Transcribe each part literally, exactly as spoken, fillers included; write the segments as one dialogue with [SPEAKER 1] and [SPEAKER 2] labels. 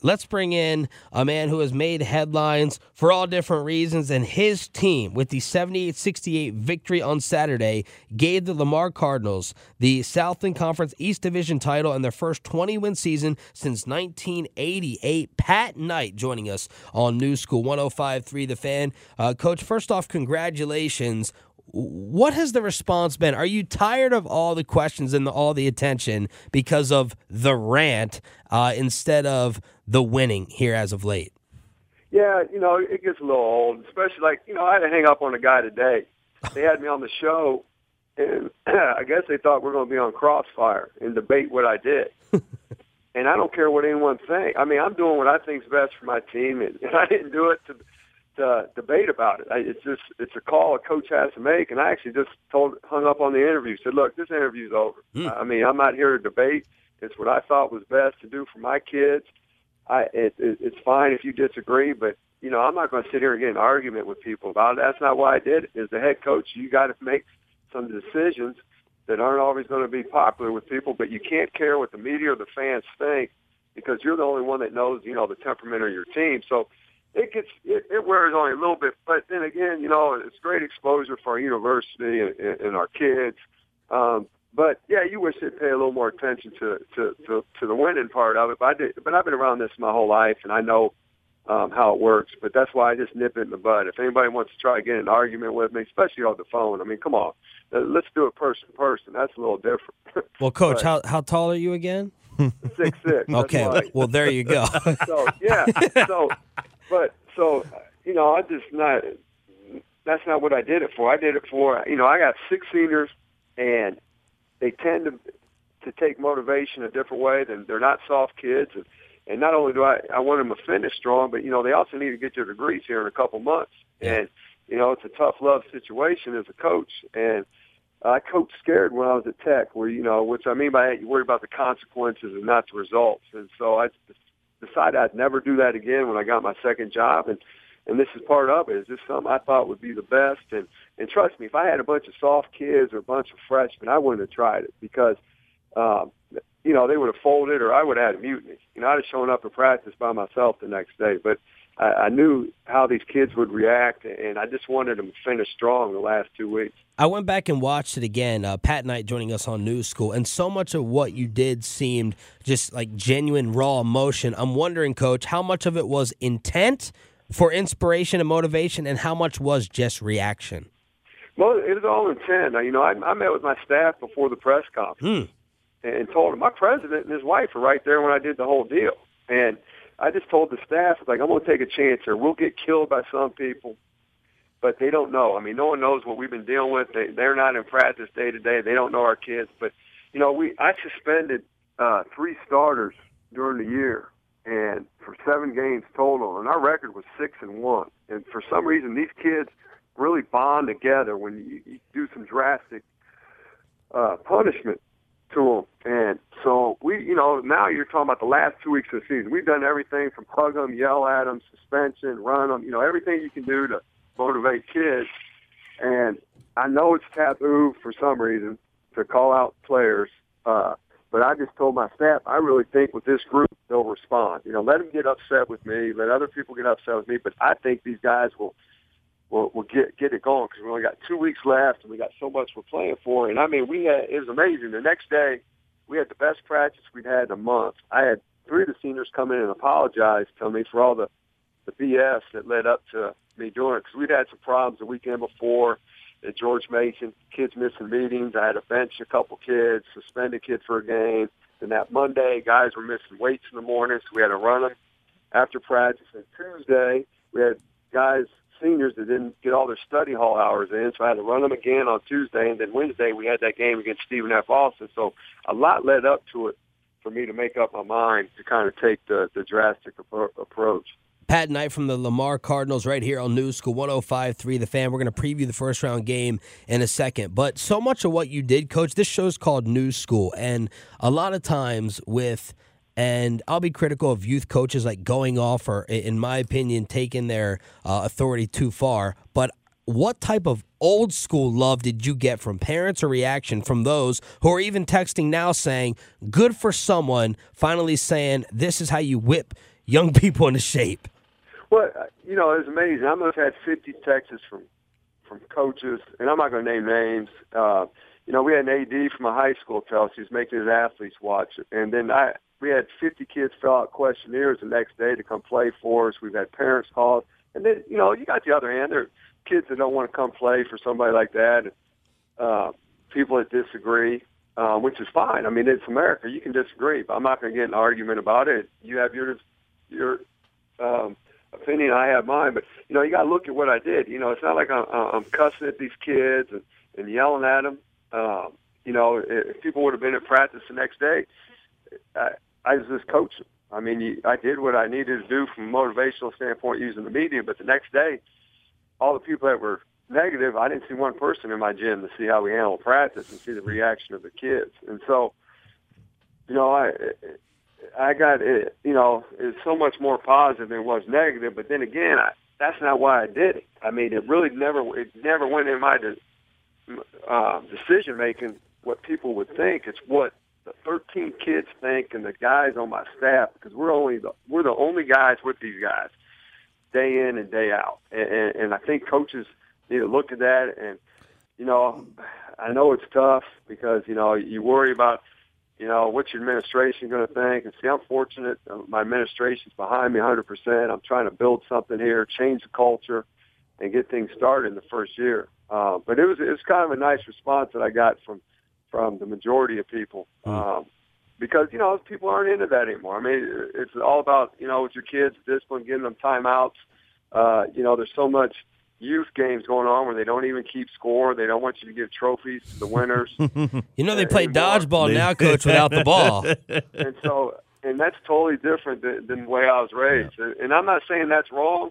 [SPEAKER 1] let's bring in a man who has made headlines for all different reasons, and his team, with the seventy-eight sixty-eight victory on Saturday, gave the Lamar Cardinals the Southland Conference East Division title and their first twenty-win season since nineteen eighty-eight. Pat Knight joining us on New School one oh five point three The Fan. Uh, Coach, first off, congratulations. What has the response been? Are you tired of all the questions and the, all the attention because of the rant uh, instead of the winning here as of late?
[SPEAKER 2] Yeah, you know, it gets a little old, especially like, you know, I had to hang up on a guy today. They had me on the show, and I guess they thought we we're going to be on Crossfire and debate what I did. And I don't care what anyone thinks. I mean, I'm doing what I think is best for my team, and, and I didn't do it to – to debate about it. I, it's just it's a call a coach has to make, and I actually just told hung up on the interview. Said, look, this interview's over. Mm. I mean, I'm not here to debate. It's what I thought was best to do for my kids. I it, it, it's fine if you disagree, but you know, I'm not going to sit here and get in an argument with people about it. That's not why I did it. As the head coach, you got to make some decisions that aren't always going to be popular with people, but you can't care what the media or the fans think because you're the only one that knows, you know, the temperament of your team. So It gets it, it wears on you a little bit, but then again, you know, it's great exposure for our university and, and our kids. Um, but yeah, you wish they'd pay a little more attention to, to, to, to the winning part of it. But I did, but I've been around this my whole life, and I know um, how it works. But that's why I just nip it in the bud. If anybody wants to try to get in an argument with me, especially on the phone, I mean, come on, let's do it person to person. That's a little different.
[SPEAKER 1] Well, Coach,
[SPEAKER 2] but,
[SPEAKER 1] how how tall are you again?
[SPEAKER 2] Six six.
[SPEAKER 1] Okay,
[SPEAKER 2] why.
[SPEAKER 1] Well, there you go.
[SPEAKER 2] so yeah, so. But, so, you know, I just not, that's not what I did it for. I did it for, you know, I got six seniors, and they tend to to take motivation a different way. Than they're not soft kids. And, and not only do I, I want them to finish strong, but, you know, they also need to get their degrees here in a couple months.
[SPEAKER 1] Yeah.
[SPEAKER 2] And, you know, it's a tough love situation as a coach. And I coached scared when I was at Tech, where, you know, which I mean by that, you worry about the consequences and not the results. And so I decided I'd never do that again when I got my second job, and and this is part of it. Is this something I thought would be the best? And and trust me, if I had a bunch of soft kids or a bunch of freshmen, I wouldn't have tried it because, um, you know, they would have folded or I would have had a mutiny. You know, I'd have shown up to practice by myself the next day. But I, I knew how these kids would react, and I just wanted them to finish strong the last two weeks.
[SPEAKER 1] I went back and watched it again. Uh, Pat Knight joining us on New School, and so much of what you did seemed just like genuine, raw emotion. I'm wondering, Coach, how much of it was intent for inspiration and motivation, and how much was just reaction?
[SPEAKER 2] Well, it was all intent. You know, I, I met with my staff before the press conference
[SPEAKER 1] hmm.
[SPEAKER 2] and told them my president and his wife were right there when I did the whole deal. And I just told the staff, like, I'm going to take a chance here. We'll get killed by some people, but they don't know. I mean, no one knows what we've been dealing with. They, they're not in practice day to day. They don't know our kids. But, you know, we I suspended uh, three starters during the year, and for seven games total, and our record was six and one. And for some reason, these kids really bond together when you, you do some drastic uh, punishment to them. And so we, you know, now you're talking about the last two weeks of the season. We've done everything from hug them, yell at them, suspension, run them, you know, everything you can do to motivate kids. And I know it's taboo for some reason to call out players, uh, but I just told my staff, I really think with this group, they'll respond. You know, let them get upset with me, let other people get upset with me, but I think these guys will will, will get get it going because we only got two weeks left and we got so much we're playing for. And, I mean, we had it was amazing. The next day, we had the best practice we'd had in a month. I had three of the seniors come in and apologize to me for all the, the B S that led up to me doing it because we'd had some problems the weekend before at George Mason, kids missing meetings. I had to bench a couple kids, suspend a kid for a game. Then that Monday, guys were missing weights in the morning, so we had to run them after practice. And Tuesday, we had guys, seniors, that didn't get all their study hall hours in, so I had to run them again on Tuesday. And then Wednesday, we had that game against Stephen F. Austin. So a lot led up to it for me to make up my mind to kind of take the, the drastic appro- approach.
[SPEAKER 1] Pat Knight from the Lamar Cardinals right here on New School one oh five point three The Fan. We're going to preview the first round game in a second. But so much of what you did, Coach, this show's called New School. And a lot of times with, and I'll be critical of youth coaches like going off or, in my opinion, taking their uh, authority too far. But what type of old school love did you get from parents or reaction from those who are even texting now saying, good for someone finally saying this is how you whip young people into shape?
[SPEAKER 2] Well, you know, it was amazing. I must have had fifty texts from from coaches, and I'm not going to name names. Uh, you know, we had an A D from a high school tell us he was making his athletes watch it. And then I we had fifty kids fill out questionnaires the next day to come play for us. We've had parents call. And then, you know, you got the other hand. There are kids that don't want to come play for somebody like that, and uh, people that disagree, uh, which is fine. I mean, it's America. You can disagree, but I'm not going to get in an argument about it. You have your your um, opinion, I have mine, but you know, you got to look at what I did. You know, it's not like I'm, I'm cussing at these kids and, and yelling at them. Um, you know, if people would have been at practice the next day, I, I was just coaching. I mean, you, I did what I needed to do from a motivational standpoint using the media, but the next day, all the people that were negative, I didn't see one person in my gym to see how we handled practice and see the reaction of the kids. And so, you know, I I got it, you know, it's so much more positive than it was negative. But then again, I, that's not why I did it. I mean, it really never, it never went in my de, uh, decision making what people would think. It's what the thirteen kids think and the guys on my staff, because we're only the, we're the only guys with these guys day in and day out. And, and, and I think coaches need to look at that. And you know, I know it's tough because you know you worry about. You know, what's your administration going to think? And see, I'm fortunate. My administration's behind me one hundred percent. I'm trying to build something here, change the culture, and get things started in the first year. Uh, but it was it was kind of a nice response that I got from from the majority of people um, because, you know, people aren't into that anymore. I mean, it's all about, you know, with your kids, discipline, giving them timeouts. Uh, you know, there's so much youth games going on where they don't even keep score. They don't want you to give trophies to the winners.
[SPEAKER 1] You know, they play dodgeball now, Coach, without the ball.
[SPEAKER 2] And so, and that's totally different than, than the way I was raised. Yeah. And I'm not saying that's wrong.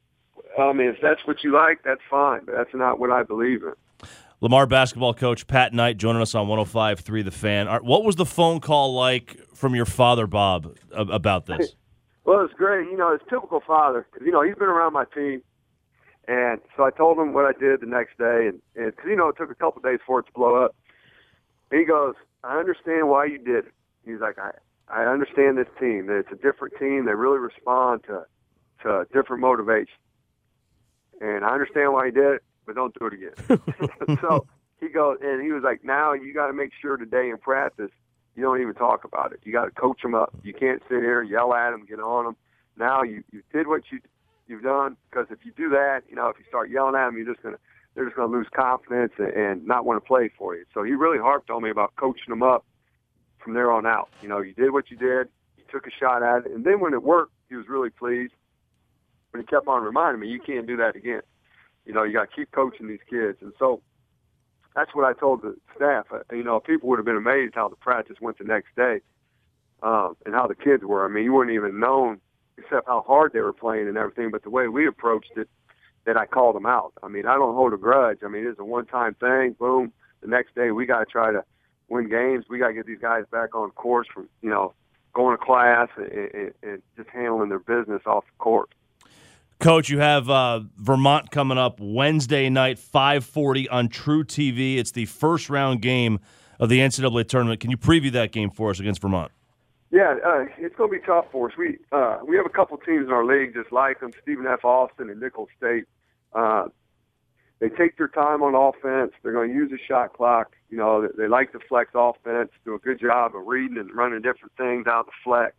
[SPEAKER 2] I mean, if that's what you like, that's fine. But that's not what I believe in.
[SPEAKER 3] Lamar basketball coach Pat Knight joining us on one oh five point three The Fan. What was the phone call like from your father, Bob, about this?
[SPEAKER 2] Well, it's great. You know, it's typical father. You know, he's been around my team. And so I told him what I did the next day, and, and cause, you know, it took a couple of days for it to blow up. He goes, I understand why you did it. He's like, I, I understand this team. That it's a different team. They really respond to, to different motivation. And I understand why you did it, but don't do it again. So he goes, and he was like, now you got to make sure today in practice you don't even talk about it. You got to coach them up. You can't sit here and yell at them, get on them. Now you, you did what you you've done, because if you do that, you know, if you start yelling at them, you're just gonna they're just gonna lose confidence and, and not want to play for you. So he really harped on me about coaching them up from there on out. You know, you did what you did, you took a shot at it, and then when it worked, he was really pleased. But he kept on reminding me, you can't do that again. You know, you got to keep coaching these kids. And so that's what I told the staff. You know, people would have been amazed how the practice went the next day um, and how the kids were. I mean, you wouldn't even known except how hard they were playing and everything, but the way we approached it, that I called them out. I mean, I don't hold a grudge. I mean, it's a one-time thing. Boom. The next day, we got to try to win games. We got to get these guys back on course from, you know, going to class and, and, and just handling their business off the court.
[SPEAKER 3] Coach, you have uh, Vermont coming up Wednesday night, five forty on True T V. It's the first-round game of the N C double A tournament. Can you preview that game for us against Vermont?
[SPEAKER 2] Yeah, uh, it's going to be tough for us. We uh, we have a couple teams in our league just like them, Stephen F. Austin and Nicholls State. Uh, they take their time on offense. They're going to use the shot clock. You know, they, they like to flex offense, do a good job of reading and running different things out the flex.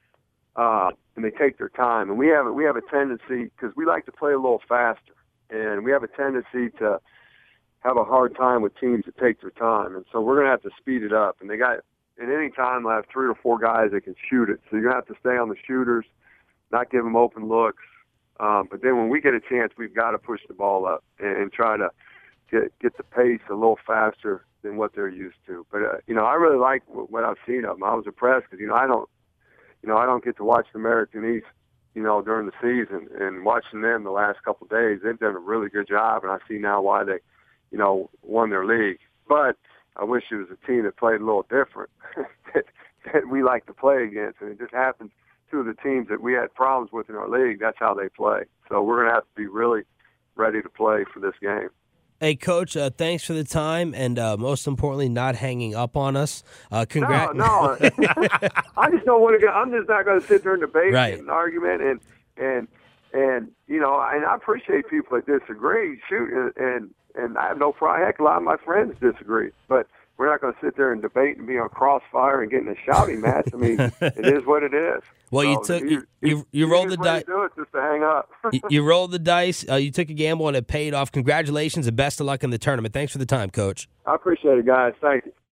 [SPEAKER 2] Uh, and they take their time. And we have, we have a tendency, because we like to play a little faster, and we have a tendency to have a hard time with teams that take their time. And so we're going to have to speed it up. And they got – at any time, I have three or four guys that can shoot it. So you're going to have to stay on the shooters, not give them open looks. Um, but then when we get a chance, we've got to push the ball up and, and try to get get the pace a little faster than what they're used to. But, uh, you know, I really like what, what I've seen of them. I was impressed because, you know, I don't, you know, I don't get to watch the American East, you know, during the season. And watching them the last couple of days, they've done a really good job. And I see now why they, you know, won their league. But I wish it was a team that played a little different that, that we like to play against. And it just happens, two of the teams that we had problems with in our league, that's how they play. So we're going to have to be really ready to play for this game.
[SPEAKER 1] Hey, Coach, uh, thanks for the time, and uh, most importantly, not hanging up on us. Uh, congrats.
[SPEAKER 2] No, no. I just don't want to get. I'm just not going to sit there and debate
[SPEAKER 1] Right.
[SPEAKER 2] and get an argument, and and and you know, and I appreciate people that disagree. Shoot, and and, and I have no problem. Heck, a lot of my friends disagree, but we're not going to sit there and debate and be on crossfire and get in a shouting match. I mean, it is what it is.
[SPEAKER 1] Well, you
[SPEAKER 2] So
[SPEAKER 1] took you you, you rolled the dice.
[SPEAKER 2] Do it just to hang up.
[SPEAKER 1] you, you rolled the dice. Uh, you took a gamble, and it paid off. Congratulations and best of luck in the tournament. Thanks for the time, Coach.
[SPEAKER 2] I appreciate it, guys. Thank you.